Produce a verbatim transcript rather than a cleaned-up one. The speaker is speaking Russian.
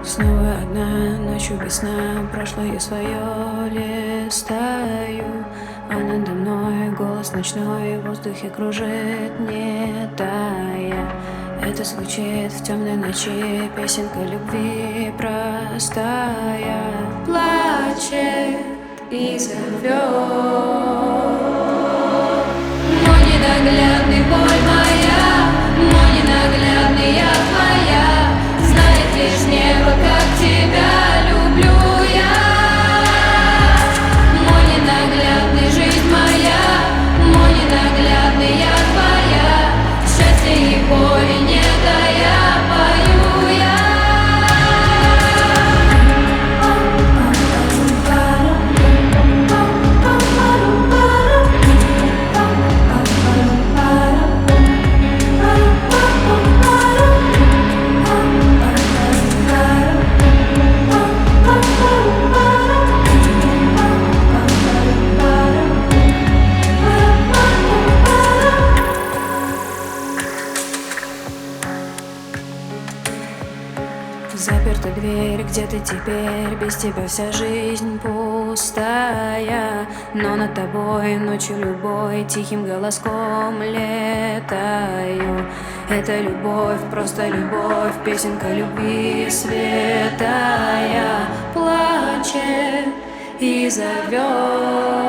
Снова одна, ночью без сна, прошлое свое листаю, а надо мной голос ночной в воздухе кружит, не тая. Это звучит в темной ночи, песенка любви простая. Плачет и зовет мой ненаглядный, боль моя, мой ненаглядный, я твоя. Знает лишь небо, как тебя люблю я. Мой ненаглядный, жизнь моя, мой ненаглядный, я твоя. Счастья и боли не тая, пою я. Заперта дверь, где ты теперь? Без тебя вся жизнь пустая. Но над тобой ночью любой тихим голоском летаю. Это любовь, просто любовь, песенка любви святая. Плачет и зовет